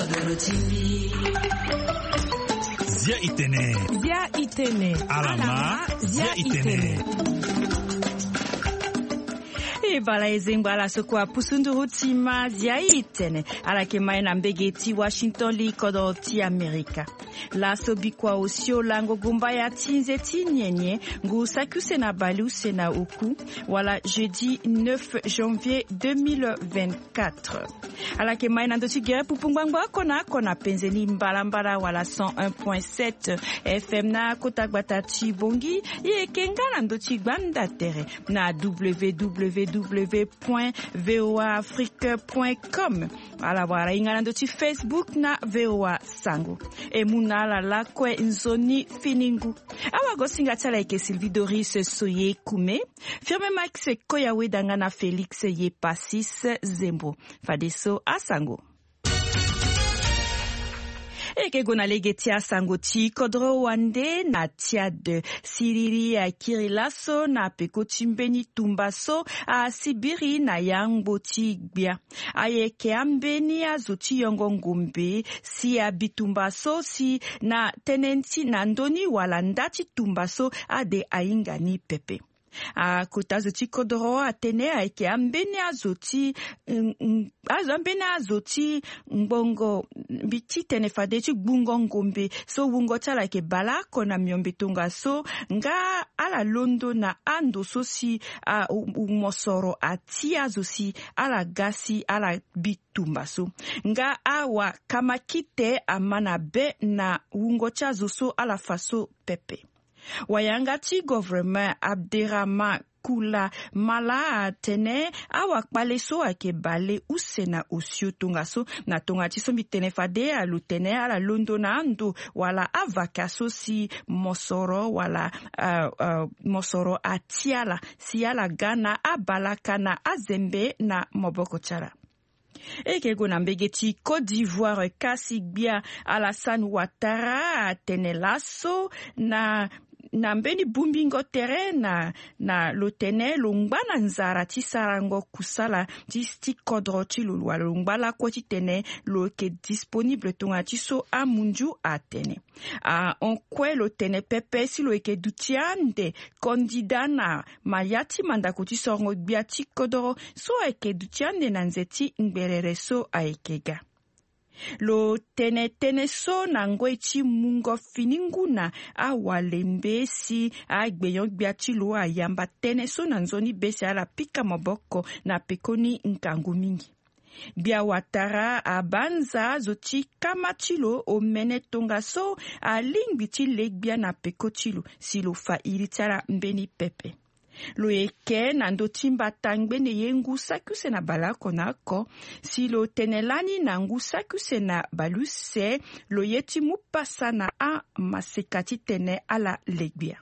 Zia itene. Alama zia itene. Bala ezengwala sokwa pusunduru tima zia itene alake maina mbegeti Washington li kodo ti Amerika. La sobikwa osio lango gumba ya tinze tinyenye ngu sakuse na balu sena uku wala jeudi 9 janvier 2024. Alake maina ndoti gere pupungwangwa kona penzeni mbala wala 101.7 FM na kotagbata chibongi ye kengana ndoti gbanda tere na www.voaafrique.com ala wala ingana ndoti Facebook na VOA Sango e munala lakwe nzoni finingu awa gosinga tala eke Sylvie Doris Soye Kume firme Max Koyawe dangana Felix Ye Passis Zembo Fadeso Asango Eke gona legeti Asango ti kodro wande na tiade Siriri a Kirilaso na peko timbeni tumbaso a Sibiri na yangbo ti gbia ayeke ambeni azoti yongo ngumbe si a bitumbaso si na tenenti na ndoni wala ndati tumbaso ade aingani pepe a kota zoti kodro atene aike ambeni azoti mbongo biti tenefade ti gbungo ngombe so wungo tala ke bala kona myombe tunga so nga ala londo na ando so si umosoro atia zo si ala gasi ala bitumba so nga awa kamakite amana be na wungo chazo so ala faso pepe wayangati government Abderrahman Kula mala tene awa kpaleso ake bale usena osio tungaso na tongati so mitene alu tene ala londo na ando wala avakaso si mosoro wala mosoro atiala si ala gana abalaka na azembe na moboko chara. Eke gona mbegeti Côte d'Ivoire kasi gbia Alassane Ouattara tene laso na mbeni bumbingo terena na lotene lungbana nzara ti sarango kusala ti kodro ti lulwa lungbala ko ti tene lo ke disponible tonga ti so amunju atene on kwe lotene pepe si lo ke dutiande kandida na mayati mandako ti sorongo gbia ti kodro so eke dutiande na nzeti ngberere so aikega lo tene so na ngwe chi mungo fininguna awalembe si agbeyon gbiati lo ayamba tene so na nzoni besi ala pika maboko na pekoni nkangu mingi bia Ouattara abanza zoti kamachilo o mene tonga so alingbiti legbia na pekotilo silo fa iritara mbeni pepe lo eke na ndotimba tangbe ne yengu sakuse na balako nako si lo tenelani na ngu sakuse na baluse lo yeti mupasa na a masekati tene ala legbia.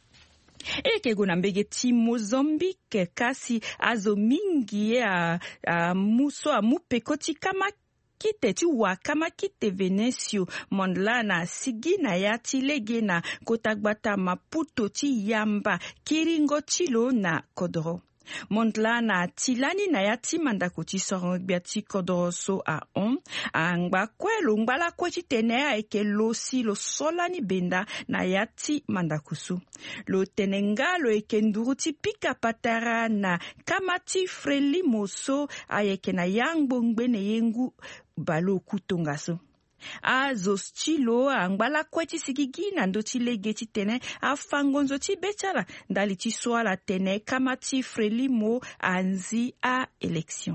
Eke gona mbegeti Mozambique kasi azo mingi muso a mupekoti kama kite ti wakama kite Venecio mondla na sigi na yati lege na kotagbata Maputo ti yamba kiringo chilo na kodro mondla na tilani na yati mandako ti soron biati kodro so a angba kwelo ngbala ko ti tene eke lo si lo solani benda na yati mandakusu lo tenenga lo eke nduru ti pika patara na kamati freli moso ayeke na yangbo ngbene yengu balo kutonga so azo stilo angbala kweti sigigi na ndoti lege ti tene afangonzo ti betala ndali ti swala tene kamati frelimo anzi a election.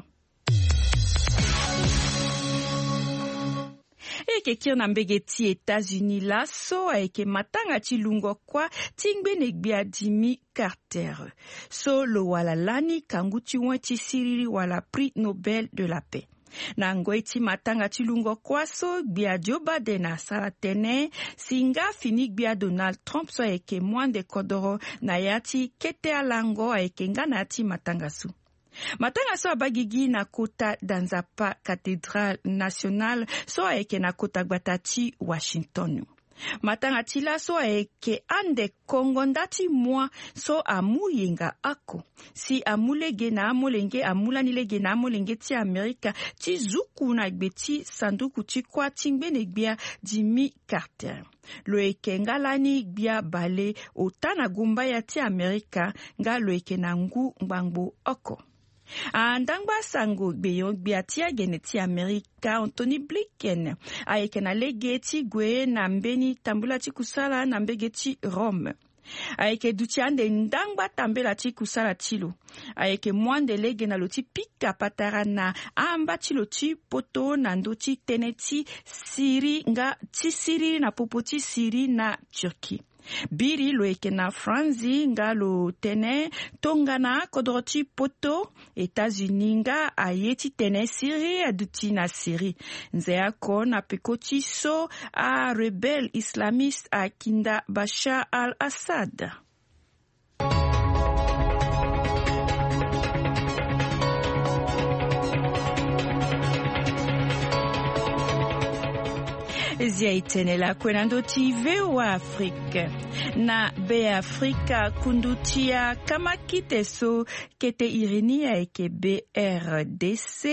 Eke kirna mbegeti États-Unis laso eke matanga ti lungo kwa tingbene gbia Jimmy Carter so lo wala lani kangu ti wan ti siriri wala prix Nobel de la paix. Na ngoi ti matanga ti lungo kwaso gbia Joe Biden na sala tene singa fini gbia Donald Trump so eke mwande kodoro na yati kete alango eke nga na ti matanga su. Matanga so abagigi na kota danzapa Cathedral National so eke na kota gbata ti Washington. matanga tila so ayeke ande kongo ndati mwa so amuyenga ako si amulege na amolenge amulanilege na amolenge ti Amerika ti zuku na gbe ti sanduku ti kwa ti ngbene gbia Jimmy Carter lo yeke nga lani gbia bale ota na gumba ya ti Amerika nga lo yeke na ngu ngbangbo oko. Andangba sango gbeyon gbia ti agene ti Amerika Anthony Blinken ayeke na lege ti gue na mbeni tambula ti kusala na mbege ti Rome. Ayeke duti ande ndangba tambela ti kusala tilo. Ayeke mwande lege na lo ti pika patara na amba tilo ti poto na ndo ti tene ti Siri nga ti Siri na popo ti Siri na Turki. Biri lo yeke na Franzi nga lo tene tonga na kodro ti poto États-Unis nga aye ti tene Syrie aduti na Syrie. Nze ako na peko ti so a rebel islamiste a kinda Bashar al-Assad. Zia itene la kwenando ti VOA Afrique. Na be Afrika kundutia kama kite so kete irinia eke BRDC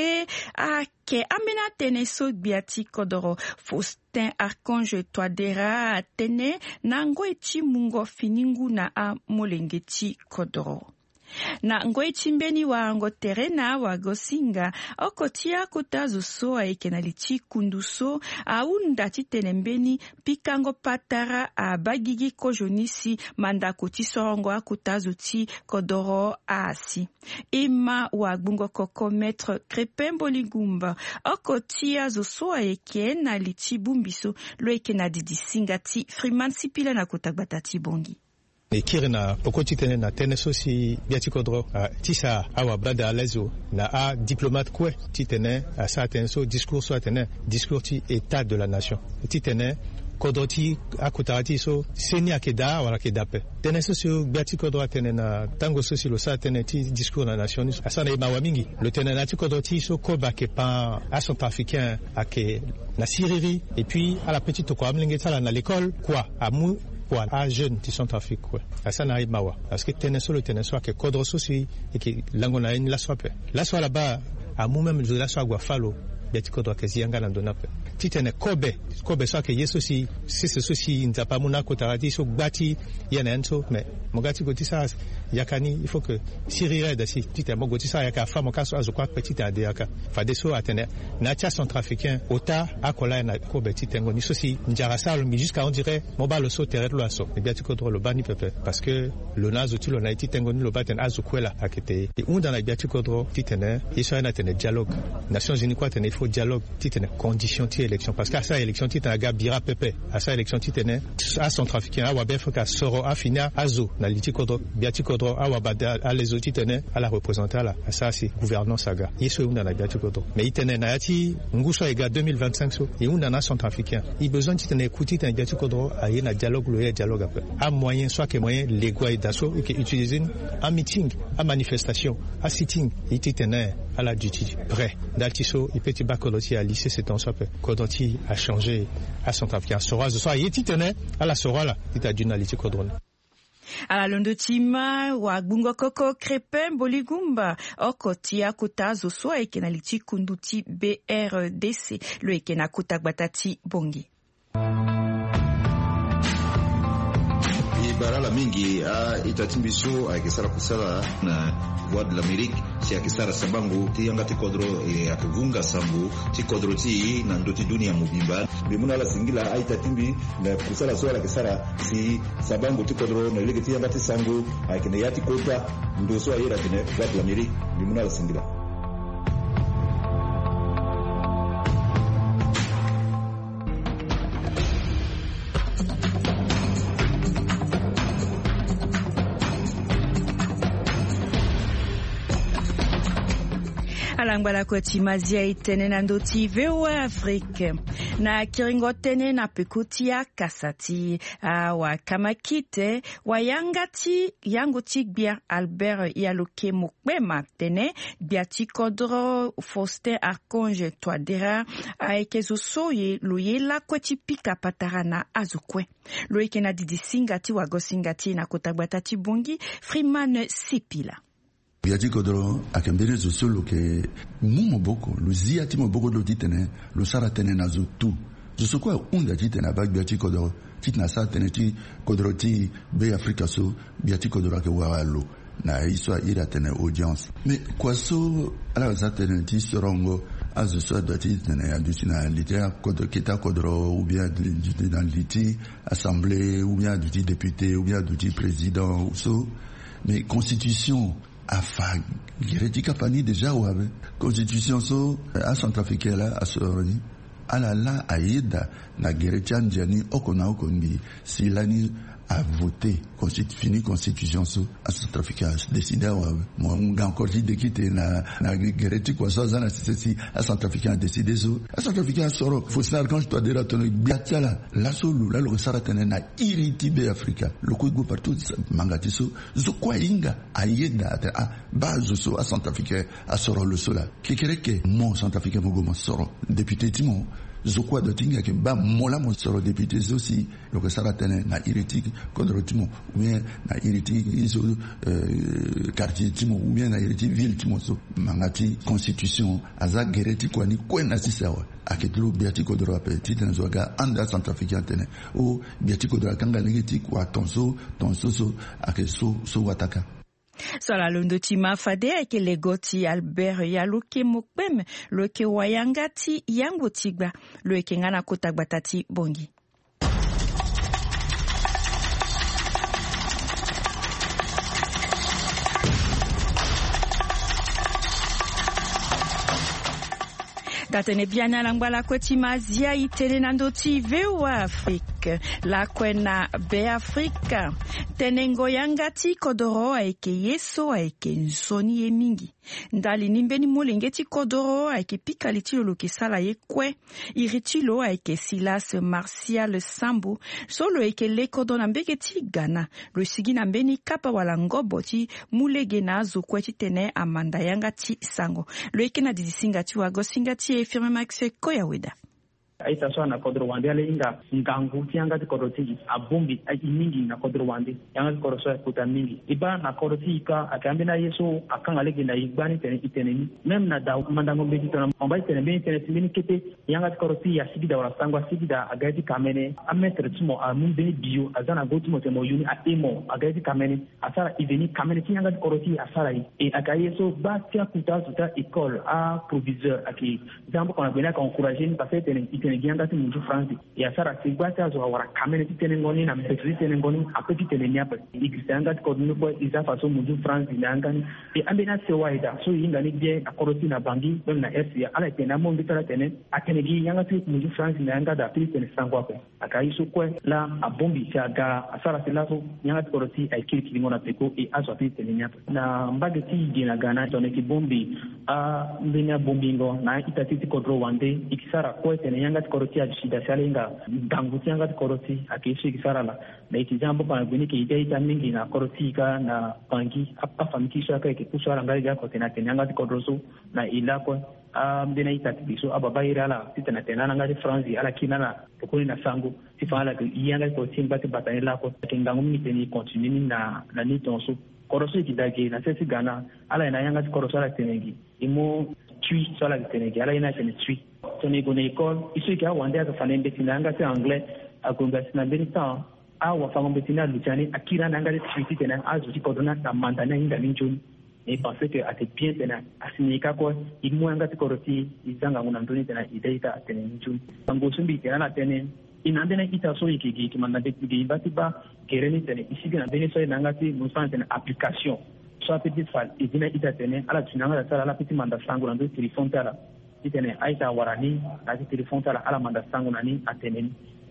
a ke amena tene so biati kodoro Faustin Archange Touadéra tene nango eti mungo finingu na a molenge ti kodoro. Na ngoi chimbeni wa ango terena wa gosinga okotia kutazo so aike na lichi kunduso aunda titenembeni pikango patara a bagigi kojonisi manda koti sorongo akutazo ti kodoro asi. Ima wa bungo koko maître Crépin Boligumba okotia zo so aike na lichi bumbiso lo eke na didi singati Freeman Sipila na kotagbata ti bongi. Kirina pokoti tene na tene so si biati kodro tisa awa bada alezo na a diplomate kwe ti tene a sa tene so discours so tene discours ti état de la nation ti tene kodro ti akutarati so seni akeda wala kedape tene so si biati kodro tene na tango so si lo sa tene ti discours na nation asa na mawa mingi le tene na ti kodro ti so koba ke pan a centrafricain ake na Syrie et puis à la petite ko amlenge tala na l'école quoi amu a jeune ti Centrafrique quoi asa na mawa parce que tene so ke kodro so si et que langona in la sope la so là-bas a mu même de la so agua falo biati kodro ke zianga na donape ti tene kobe so ke yeso si so si nzapa muna ko tarati so gbati yana enso mais mogati ko ti sa yakani il faut que Syrie aide si ti tene mogoti sa yaka famo ka so azokwa petite ade yaka fa de so atene na tia centrafricain ota akola na kobe ti tengo ni so si njara salo mi jusqu'à on dirait mobile so terre lo aso e biati kodro lo bani pepe parce que le nazo ti lo na ti tengo ni lo baten azokwela akete e unda na biati kodro ti tene iso na tene dialogue Nations Unies quoi tene il faut dialogue ti tene condition ti élection parce que à ça élection ti tene ga bira pepe à ça élection ti tene à centrafricain awa befka soro afina azo na liti kodro biati kodro awa bada à les autres tene à la représenter là à ça c'est gouvernance saga yeso unda na biati kodro mais itene na yati nguso ega 2025 so et unda na centrafricain il besoin ti tene écouter tene biati kodro aye na dialogue le dialogue après à moyen soit que moyen légaux et d'assaut et que utiliser un meeting à manifestation à sitting iti tene à la duty prêt d'altiso et petit bacoloti à lycée c'est en soit kodoti a changé à centrafricain sora zo so yeti tene à la sora là ita dunaliti kodron ala londo tima wa bungo koko Crépin Boligumba okotia kutazo so eke na lichi kunduti BRDC lo eke na kutagbata bongi barala mingi itatimbiso akisara kusala na Voix de l'Amérique si akisara sabangu ti yangati kodro akivunga sambu ti kodro ti na ndoti dunia mubimba bimuna la singila itatimbi na kusala so akisara si sabangu ti kodro na lege ti yangati sangu akine yati kota ndo so ayira kine Voix de l'Amérique bimuna la singila. Salangwala koti mazia itene na ndoti VOA Afrique. Na kiringo tene na pekutia kasati. Wa kamakite wa yangoti bia Albert Yaluke Mukwema tene biati kodro Faustin Archange Toadera aekezu soye luyela koti pika patarana azukwe. Loike na didi singati wa gosingati na kotagbatati bungi Freeman Sipila. Biati kodro akembere zo solo ke mumo boko lo ziati mo boko do titene lo sara tene na zo tu zo sokwa unda titene ba biati kodro titna sa tene ti kodro ti be Africa so biati kodro ke walo na iswa ira tene audience mais quoi so ala za tene ti sorongo azo so do titene ya dusina lité kodro kita kodro ou bien dans liti assemblée ou bien du député ou bien du président ou so mais constitution afa geretika pani deja wabe constitution so a centrafricain là a soroni ala la aida na geretian jani okona okondi silani a voté fini constitution so a centrafricain décidé wabe moi encore dit de quitter na gereti quoi ça na c'est a centrafricain décidé so a centrafricain soro Faustin Archange Toadera tono biatiala la solo la lo saratene na iritibe Africa le ko go partout mangati so zo kwa inga ayeda a base so a centrafricain a soro le sola kekereke mon centrafricain mo soro député Timon zokwa de tinga ke ba mola mo soro député aussi le ko saratene na iriti contre Timon ou bien na iriti iso quartier Timon ou bien na iriti ville Timon so mangati constitution aza gereti kwa ni kwena sisawa aketlo biati kodro apeti tena zoga anda centrafricain tene o biati kodro kanga ngeti kwa tonso so akeso so wataka Sola londo tima fade ake legoti Albert Yaluke Mukweme loke wayangati yango tigba loke ngana kotagbatati bongi. Datene biana langwala koti mazia itene nandoti VOA Afrique. La kwena be Afrika. Tenengo yangati kodoro aike yeso aike nsoni ye mingi. Ndali nimbeni molengeti kodoro aike pikaliti loloke sala ye kwe. Iritilo aike Silas Martial Sambu. Solo aike le kodona mbegeti Ghana. Lo sigi na mbeni kapa wala ngoboti mulege na zo kweti tene amanda yangati sango. Lo aike na dizisingati wago singati firme Max Koyaweda. Aita so na kodro wande ale inga ngangu tianga ti koroti abumbi mingi na kodro wande yanga koroso kuta mingi iba na koroti ka akambe na yeso akanga lege na igbani tene iteneni même na da mandango mbeki tona mbai tene be tene timini kete yanga koroti ya sigida wala sangwa sigida agaiti kamene ametre tumo a mumbeni bio azana gotimo temo yuni a emo agaiti kamene asara iveni kamene ti yanga koroti asara e akayeso ba tia kuta tuta école a proviseur aki jambo kona bena ka encourager parce que tene Gianga ti munju France ya sara sigwata zo wara kamene ti tene ngoni na mtetri tene ngoni apeti tene nyapa ikisanga ti kodunu kwa isa faso munju France ngani e ambena se waida so yinga ni bien akoroti na bangi na RCA ala tena mo mbitara tene atene gi yanga ti munju France nganga da pili tene sangwa kwa akaisu kwa la abombi chaga asara silaso yanga ti koroti aikiri kilingona peko e aso apili tene nyapa na mbage ti gina Ghana tone ki bombi a mbenya bombingo na itati ti kodro wande ikisara kwa tene yanga koroti ajishida salenga ganguti yanga koroti akishi kisarala na ikijambo pa gwini ke ita mingi na koroti ka na bangi apa famikisha ka ke kusara ngali ga kotena tenyanga kodroso na ilako mbena ita tibiso ababa irala titana tenana ngali France ala kinana kokoni na sango tifala ke yanga ko timbate batanela ko kengangu mi teni continue na ni tonso koroso ikidage na sesi Ghana ala ina yanga koroso ala tenengi imo tui sola tenengi ala ina tene tui toni gone école ici qui a wandé à faire l'embêtina ngati anglais à conversation benitan a wa fa ngombetina luchani akira nanga de triti tena azuti kodona na mandana inga linjoni et penser que a te bien tena asinika ko imu ngati koroti izanga nguna ndoni tena ideita tena linjoni bango sumbi tena na tena inandena ita so ikigi kimanda de batiba kereni tena ici na beneso nangati musan tena application so petit fal idina ita tena ala tunanga sala la petit manda sango na do téléphone tala itene aita warani na téléphone tala ala manda sango nani atenen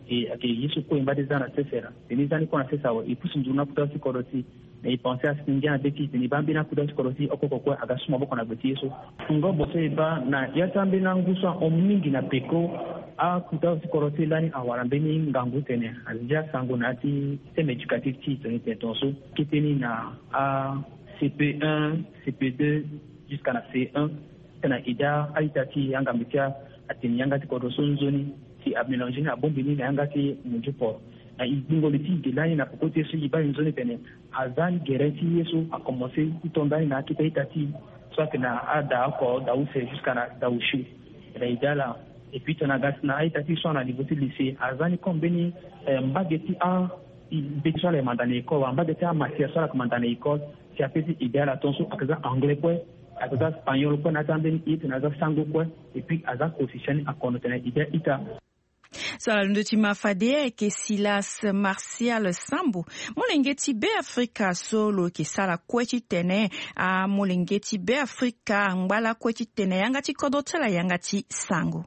ake yesu ko imba dezana sesera ni zani ko na sesa wa ipusu njuna kuta sikoroti na ipense a singia beti ni bambi na kuta sikoroti okoko agasuma boko na beti yesu ngo bose ba na yatambe na ngusa omingi na peko a kuta sikoroti lani awarambe ni ngangu tene azia sango na ti système éducatif ti tene tonso kiteni na a CP1 CP2 jusqu'à la C1 tena ida aitati yanga mitia atini yanga ti koroso nzoni ti amélanger na bombini na yanga ti mujupo na ibingo liti gelani na kokote su iba nzoni tene azan gerenti yesu a commencer itondani na kita itati soit na ada ko daouse jusqu'à na daouchi na idala et puis tena gasna aitati so na niveau ti lycée azani kombeni mbageti a besoin les mandane ko mbageti a matière so la mandane école ti apesi idala tonso akaza anglais quoi akaza espagnol quoi na tambeni it na za sango quoi et puis aza positionné a konotena ida ita sala ndoti mafade ke Silas Martial Sambu molengeti be Afrika solo ke sala kwechi tene a molengeti be Afrika ngbala kwechi tene yangati kodotela yangati sango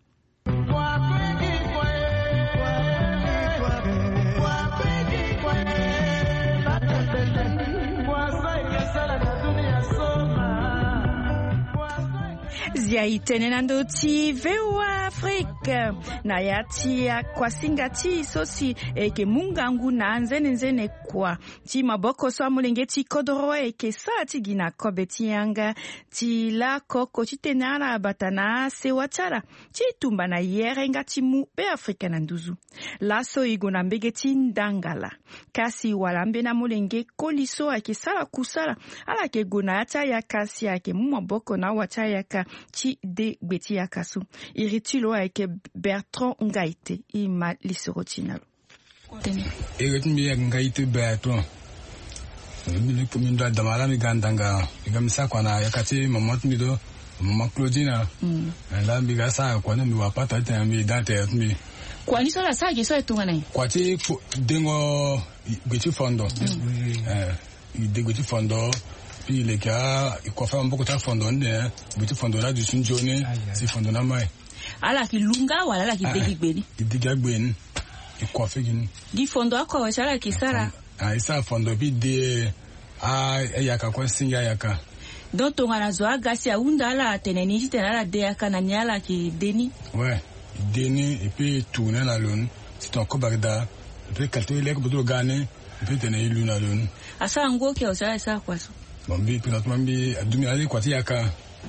zia itene nandoti vewa Afrika na yati ya kwa singati sosi eke mungangu na nzene kwa ti maboko so mulengeti kodoro eke sati gina kobeti yanga ti la koko ti tenara batana se watara ti tumba na yere ngati mu be Afrika na nduzu laso igona mbegeti ndangala kasi walambe na mulenge koliso ake sala kusala ala ke gona ata ya kasi ake mu maboko na wata yaka ti de gbeti yakasu iritilo ake Bertrand Ngaite ima lisorotinalo Eretimi Ngaite Bertrand mi kumindwa damala mi gandanga igamisa kwa na yakati mamot mi do mama Claudina la mi gasa kwa na mi wapata ta mi date mi kwa ni sola sa ge so etunga nai kwa ti dengo gbeti fondo de gbeti fondo puis les gars ils coiffent un peu de fondo ne gbeti fondo la du sunjone si fondo na mai ala ki lunga wala la ki degi gbeni degi gbeni coiffé gini di fondo ako sala ki sara isa fondo bi de yaka kwa singa yaka donc on a zo agasi aunda ala teneni ti tenala de yaka na nyala ki deni ouais deni et puis tourner la lune c'est un kobarda et puis calter les bodo gane et puis tenir lune la lune asa ngo ke osala sa kwa so bombi puis bi adumi ali kwati yaka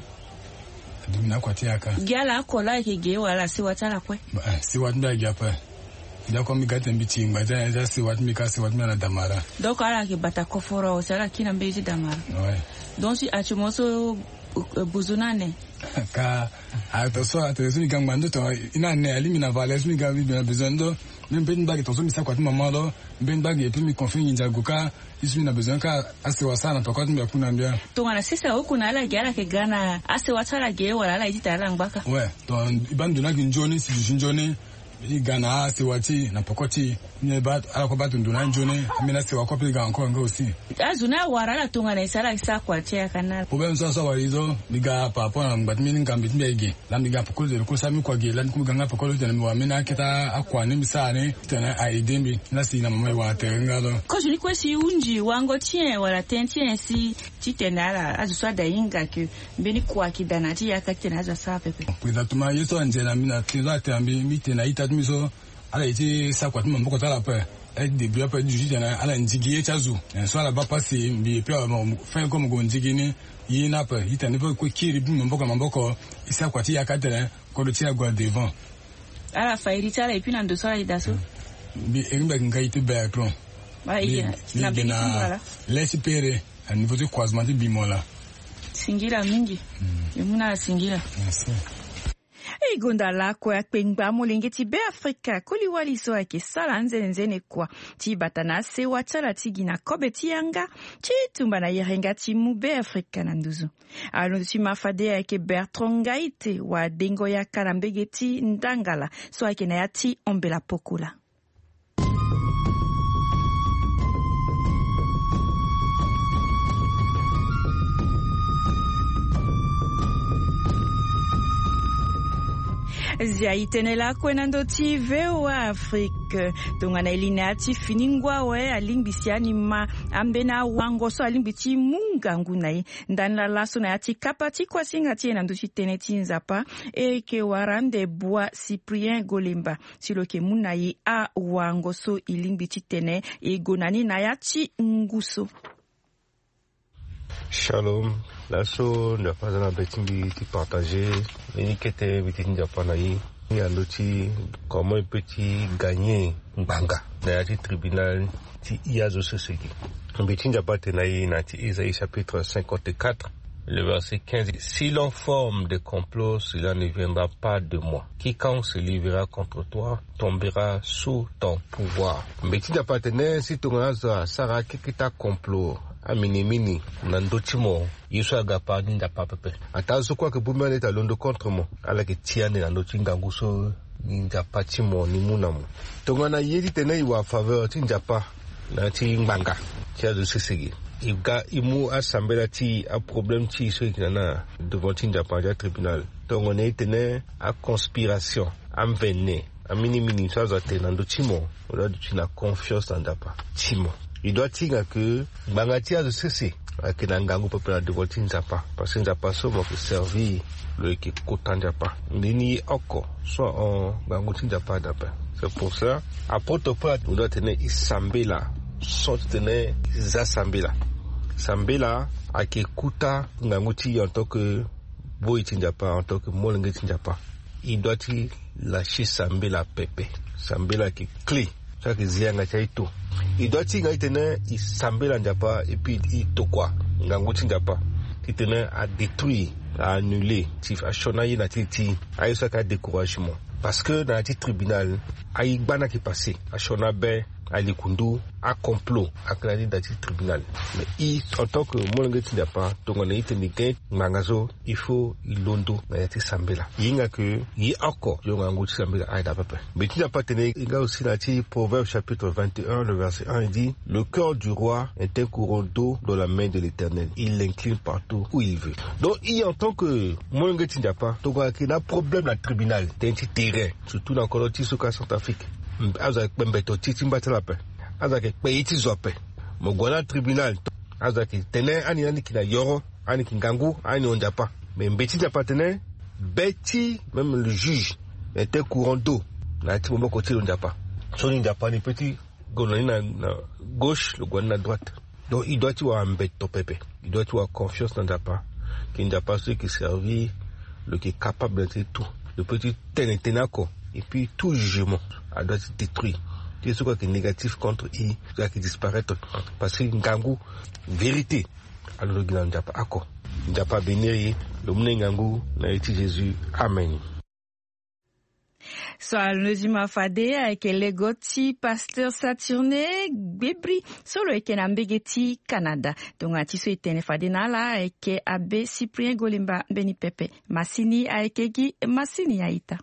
adumi kwati yaka gala akola ke ge wala si watala kwe si watmba gapa da ko mi gata mbi timba da si watmi ka si watmi na damara donc ala ke bata koforo osala kina mbezi damara ouais donc si achimoso buzunane ka atoso atesumi gangmando to ina ne elimina vales mi gavi bien besoin do ben bagi to so mi sa kwati mamalo ben bagi et puis mi confie ninja guka isumi na besoin ka ase wasana to kwati mi akuna mbia to ngana sisa okuna ala gala ke gana ase watala ge wala ala itita ala ngbaka ouais to ibandu na ginjoni si jinjoni Ghana se wati na pokoti ne ba ala ko batu nduna njone amina se wakopi ga encore ngo aussi azuna warala tunga na isala isa kwa tia kanal problem so walizo biga papa na ngbat mini ngambi mbege la biga pokolo de ko sami kwa ge lan ku ganga pokolo de mi wa mina kita akwa ni misane tena aidembi na si na mama wa terengalo ko juni ko si unji wango tien wala tentien si titenala azuswa da inga ke mbeni kwa kidana ti yakatena za sa pepe exactement yeso anjena mina tena tambi mitena ita miso ala iti sakwati mambo ko tala pe e debut après du jidana ala ndigi echazu so ala ba passer mbi pe fa ko mo ndigi ni yina pe itane pe ko kiri bi mambo ko isakwati yakatene ko do tia gwa devant ala fa iri tala ipina ndo sala idaso bi erimba Ngaite Bertrand ba iya na bina laisse pere à niveau de croisement de bimola singira mingi yemuna singira merci igonda lako ya kpengba molengeti be Afrika koliwali so ake sala nzene kwa ti batana se watala tigi na kobeti yanga ti tumba na yerenga ti mu be Afrika na nduzu alo ti mafade ake Bertrand Ngaite wa dengo ya karambegeti ndangala so ake na yati ombela pokula Zia itenela kwenando ti VOA Afrique. Tongana iline ati finingwa we alimbisi anima ambena wango so alimbiti munga ngunai. Ndanla laso na ati kapati kwa singa ti enando ti teneti nzapa e ke warande bua Cyprien Golemba. Silo ke munai a wango so ilimbiti tene e gonani na yati nguso. Shalom, l'asso n'a pas un petit partagé, et qui était petit japonais. Il y a l'outil comment petit gagner banga. Dans le tribunal, il y a ce qui. Le petit japonais dans Isaïe chapitre 54, le verset 15. Si l'on forme des complots, cela ne viendra pas de moi. Quiconque se livrera contre toi tombera sous ton pouvoir. Le petit japonais, si tu as Sarah qui t'a complot. Mini nandotimo yeswa gapa ninda papepe atazo kwa ke bumba leta londo contre mo ala ke tiane na notinga nguso ninja patimo ni munamu tongana yedi tene wa faveur tinjapa na tingbanga tia de sesegi iga imu assemblée ti a problème ti so ikana devant tinjapa ja tribunal tongone tene a conspiration amvene a mini ça za tena ndotimo ola dutina confiance ndapa timo. Il doit dire que Bangatia de cesser avec un gangu populaire de voiture Nzapa parce que Nzapa somme que servir le qui coûte Nzapa. Nini oko soit en gangu Nzapa d'après. C'est pour ça à protocole on doit tenir Isambela, soit tenir Zasambela. Sambela a qui coûta gangu en tant que boy Nzapa en tant que molenge Nzapa. Il doit dire lâcher Sambela pepe. Sambela qui clé. Ça que zianga chaito. Il doit dire qu'il tenait il sambela Nzapa et puis il tokwa nganguti Nzapa qui tenait à détruire à annuler tif à chonayi na titi à ça ka découragement parce que dans le tribunal ayi bana qui passé à chonabe à likundu à complot à clani dans le tribunal mais il en tant que molengeti Nzapa tongona itenike mangazo il faut ilondo na yati sambela yinga que yi akko yo nganguti sambela aida papa mais tu n'as pas tenu il y a aussi la Proverbe chapitre 21 le verset 1 il dit le cœur du roi est un courant d'eau dans la main de l'Éternel il l'incline partout où il veut donc il en tant que molengeti Nzapa tongona qu'il a problème dans le tribunal d'un petit terrain surtout dans Koloti Soka Centrafrique azak pembeto titimba lape azak peiti zope mogona tribunal azak tene ani kina yoro ani kingangu ani Nzapa mais mbeti Nzapa tene beti même le juge était courant d'eau na timbo côté Nzapa so Nzapa ni petit gonani na gauche le gona na droite donc il doit avoir un beto pepe il doit avoir confiance dans Nzapa qui Nzapa ceux qui servit le qui est capable de tout le petit tenako et puis tout jugement doit être détruit. C'est ce qui est négatif contre I, qui disparaît parce que Ngangu vérité alors le Nzapa ako Nzapa béni le Ngangu na eti Jésus amen. So alnozima fade avec les goti pasteur Saturne Bebri solo eke na mbegeti Canada donc ati so etene fade na la avec abe Cyprien Golemba beni pepe masini avec gi masini yaita.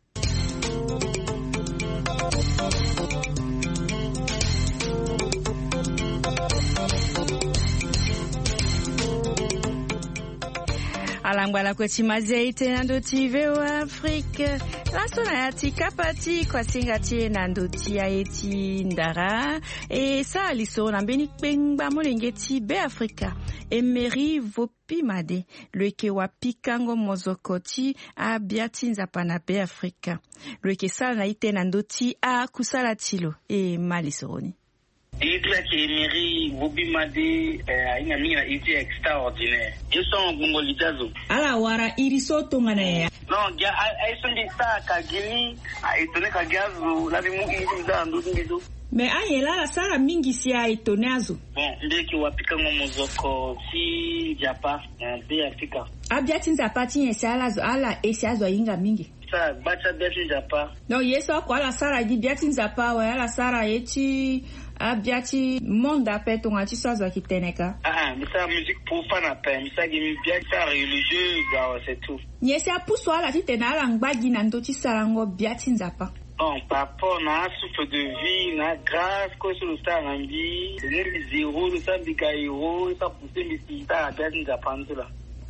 Alangwala kweti mazeite nandoti VOA Afrique la sona yati kapati kwa singati nandoti aeti ndara e sa liso na beni pengba molengeti be Afrika Emery Vopimade lweke wa pikango mozokoti a biati Nzapa na be Afrika lweke sala na ite nandoti a kusala tilo e malisoroni. Idla qui Emery Vopimade ina mina idea extraordinaire. Ils sont mongolidazo. Ala wara iriso tongana ya. Non, ya ai sondi sa kagini aitone kagazo la bimu inda ndo ndizo. Mais ayela la sara mingi si aitonazo. Bon, ndeki wapika ngomozoko si Nzapa be Afrika. Abiati Nzapa tinye sala ala esiazo inga mingi. Sa bacha biati Nzapa. Non, yeso kwa la sara di biati Nzapa wa la sara eti abiati monde appelle ton ati sazo kiteneka. Mais ça musique profane appelle, mais ça qui biati ça religieux, c'est tout. Nyese apuso ala titena ala ngbagi na ndoti sarango biati Nzapa. Bon, par rapport à souffle de vie, na grâce, quoi sur le stade ambi, le zéro, le stade de Gaïro, ça poussé mais si ça a bien Nzapa là.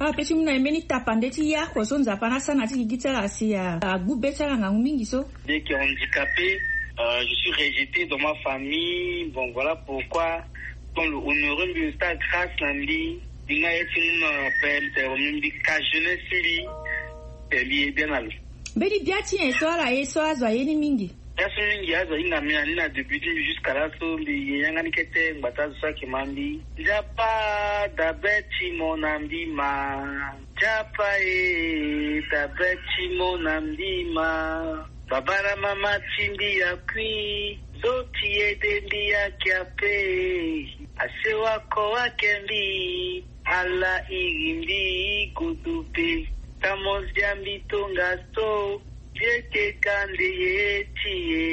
peti muna emeni tapande ti yako so nzapa na sana ti gitara si agubetala nga mingi so. Dès que handicapé, je suis rejeté dans ma famille. Bon, voilà pourquoi dans le honoré de sa grâce Nandi, dinga eti muna appelle termini ka jeunesse li eli bien al. Beli biati eso azwa yeni mingi. Yaso mingi azo inga mina nina depuis jusqu'à la so li yanga nikete mbatazo sa kimandi. Japa da beti monamdi ma. Japa da beti monamdi ma. Babara mama chindi ya kwi. Zoti edendi ya kiape. Asewa ko wakembi. Ala igimbi kutupe. Tamos jambi tongasto. Jeke kande yetie.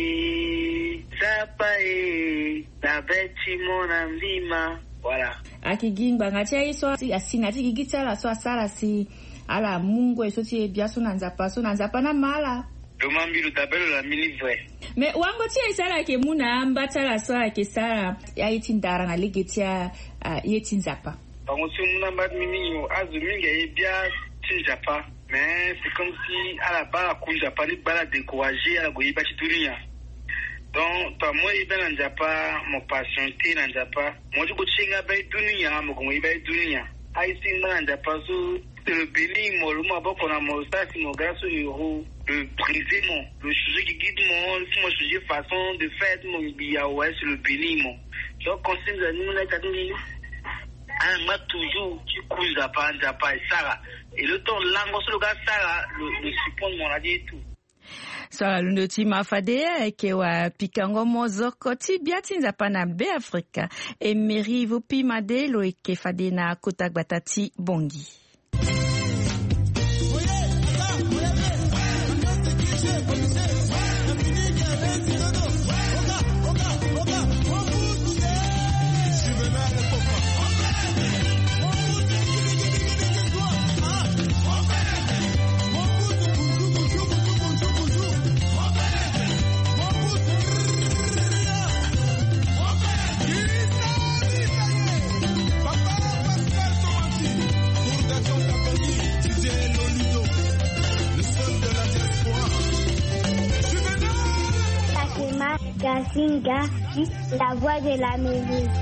Zapae. Nabeti mona mlima. Voilà. Akigingba ngatia iso asina tikigitala so asala si ala mungu esoti biaso nanzapa na mala. Domambiru tabelo la minivre. Me wango tia isala ke muna ambatala so ke sala ya itindara na ligetia yetinzapa. Bango si muna mbat miminyo azuminga ebia tinzapa. Mais c'est comme si à la base kunja pas bala décourager à la goyiba chituria. Donc toi moi il ben njapa mon patienté njapa moi je kutchinga ba dunia mo goyiba dunia ai singa njapa so le béni mo le mo boko na mo ça si mo grâce au le briser mon le sujet qui guide mon moi sujet façon de faire mon bia ouais c'est le béni mon donc conseil nous na tadini ma toujours tu cousa pas njapa et ça et le temps lango sur le gars ça le support mon radio et tout. Swala lundo ti mafadea ekewa pikango mozoko ti biati nzapa na be Afrika Emery Vupi Madelo ekefade na kotagbata ti bongi. Gazinga, la voix de la musique.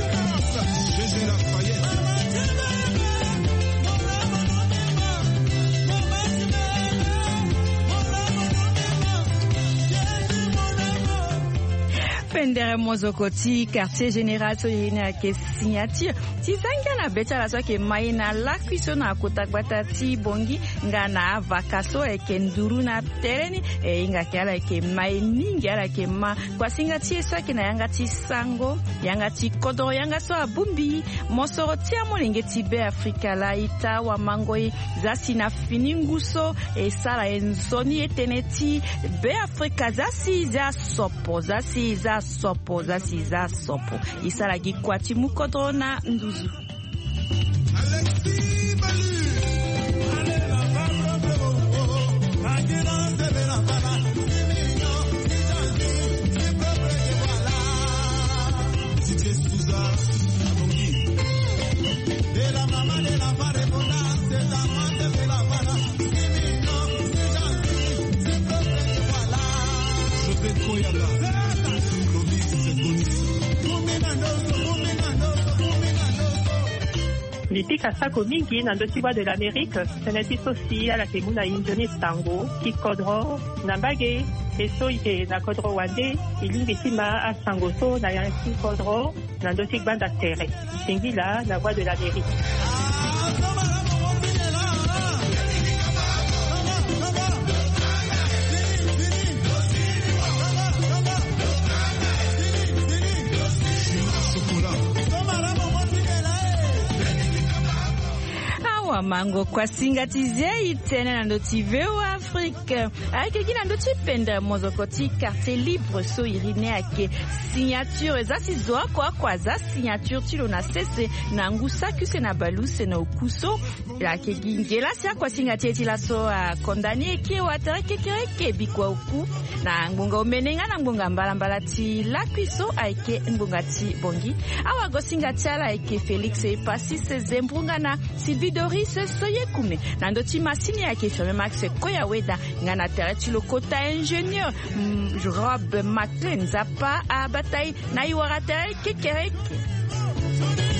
Pendere mozoko ti quartier général so yena ke signature ti zanga na beta la so ke maina la fiso na kotagbata ti bongi ngana vakaso e ke nduru na tereni e inga kala ke mai ningi ala ke ma kwa singa ti so ke na yanga ti sango yanga ti kodo yanga so abumbi mosoro ti amolinge ti be Afrika la ita wa mangoi zasi na fininguso e sala enzoni eteneti be Afrika zasi za sopo zasi za sopo isala gikwati mukodo na nduzu. Lipika sako mingi na ndosiwa de l'Amérique, seneti sosi ala ke muna injoni tango, ki kodro, nambage, eso ike na kodro wande, ilingi tima a sango so na yanki kodro, na ndosik banda tere. Singila, la voix de l'Amérique. Mango kwa singatizie itene na ndoti vewa Afrique ayeke gi na ndö ti pendre mozoko ti quartier libre so iri ne ayeke signature eza si zo akuaku aza signature ti lo na sese na ngusa kuse na baluse na oku so ayeke gi ngela si akuasinga ti e ti laso akondani e kie watre kekereke bikua oku na ngbonga omenenga na ngbonga mbalambala ti lakui so ayeke ngbonga ti bongi awa go singa ti ala ayeke Félix Epasi seze mbrunga na Sylvie Doris so ye kume na ndö ti masini ayeke firme Max Koyaweda nga na tere ti lo kota ingénieur Rob Maclean nzapa abatai na iwara tere kekereke.